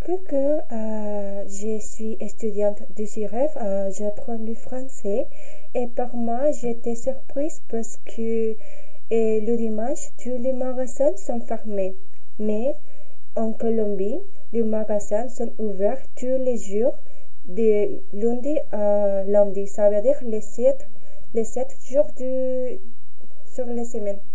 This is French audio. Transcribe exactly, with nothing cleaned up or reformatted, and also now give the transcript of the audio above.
Coucou, euh, je suis étudiante du C I R E F, euh, j'apprends le français et pour moi j'étais surprise parce que et le dimanche tous les magasins sont fermés. Mais en Colombie, les magasins sont ouverts tous les jours de lundi à lundi, ça veut dire les sept, les sept jours du, sur la semaine.